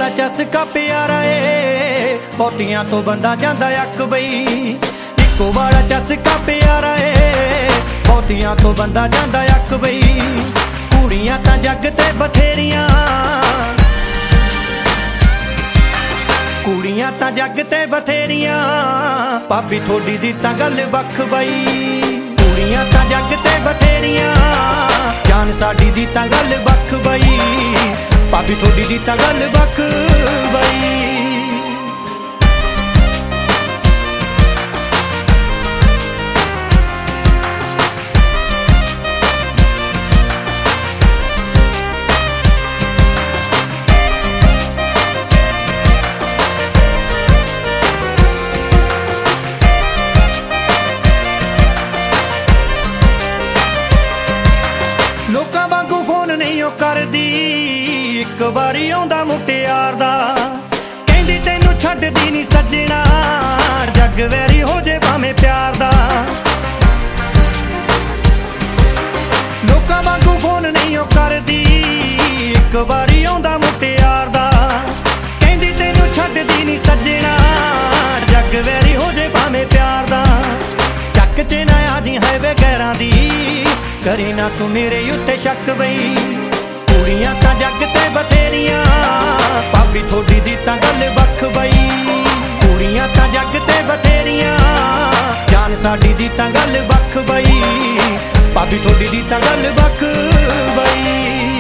चस्का प्यारा ए बहुतियां तो बंदा जांदा अक बई। इको वाला चस्का प्यारा ए बहुतियां तो बंदा जांदा अक बई। कुड़ियां तां जग ते बथेरियां, कुड़ियां तां जग ते बथेरियां, भाभी थोड़ी दी तां गल बख बई। कुड़ियां तां जग ते बथेरियां, जान साडी दी तां गल बख बई। भाभी थोड़ी दी तां गल बख बई। लोकां वांगू फोन नहीं ओ करदी, एक बारी आउंदा मुटियार दा। कहंदी तैनू छड्डदी नी सज्जणा, जग वैरी हो जे भावें प्यार दा। लोकां वांगू फोन नहीं ओ करदी, एक बारी आउंदा मुटियार दा। कहंदी तैनू छड्डदी नी सज्जणा, जग वैरी हो जे भावें प्यार दा। चक च ना आदी है वे गैरां दी, करी ना तू मेरे उत्ते शक बई। कुड़ियां तां जग ते बथेरियां, भाभी थोड़ी दी तां गल बख बई। कुड़ियां तां जग ते बथेरियां, जान साडी दी तां गल बख बई। भाभी थोड़ी दी तां गल बख बई।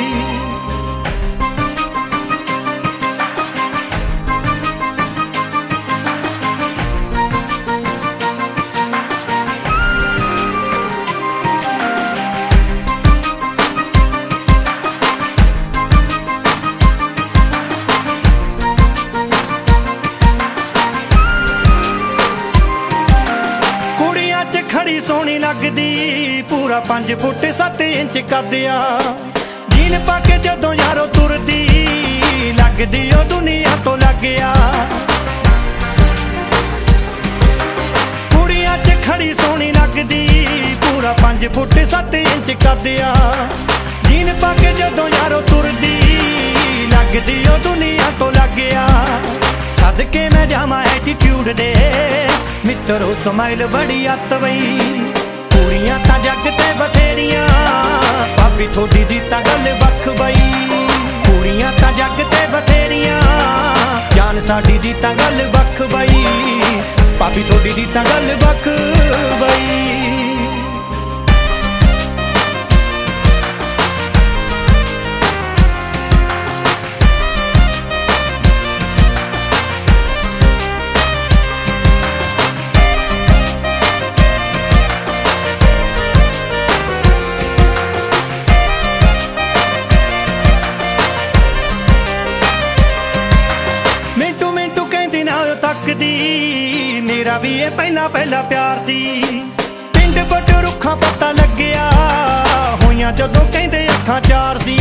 खड़ी सोहनी लगदी, पूरा 5 फुट 7 इंच कदिया। जीन पाके जदों यारो तुरदी, लगदी ओ दुनिया तो लग गया। कुड़ियां च खड़ी सोहनी लगदी, पूरा 5 फुट 7 इंच कदिया। जीन पाके जदों यारो तुरदी, लगदी ओ दुनिया तो लग गया। सदके मैं जावां एटीट्यूड दे, मित्रो स्माइल बड़ी अत बई। कुड़ियां तां जग ते बथेरियां, भाभी थोड़ी दी तां गल बख बई। कुड़ियां तां जग ते बथेरियां, जान साडी दी तां गल बख बई। भाभी थोड़ी दी तां गल बख बई। मिंटू मिंटू कहंदी ना तकदी, मेरा भी ये पहला पहला प्यार सी। पिंड बट रुखा पता लग्या, होइयां जदों कहंदे अखां चार सी।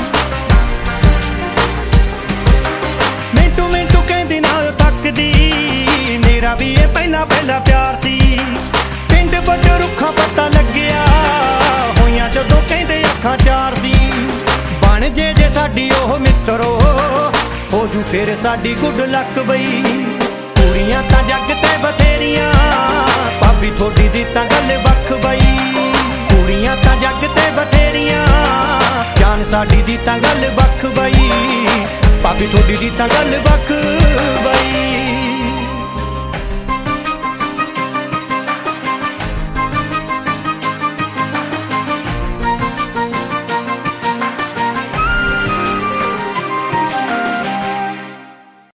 मिंटू मिंटू कहंदी ना तकदी, मेरा भी ये पहला पहला प्यार सी। पिंड बट रुखा पता लग्या, होइयां जदों कहंदे अखां चार सी। बन जे साडी ओह मित्रो, हो जू फिर साडी गुड लक बई। कुड़ियां तां जग ते बथेरियां, भाभी थोड़ी दी तां गल बख बई। कुड़ियां तां जग ते बथेरियां, जान साडी दी तां गल बख बई। भाभी थोड़ी दी तां गल बख बई।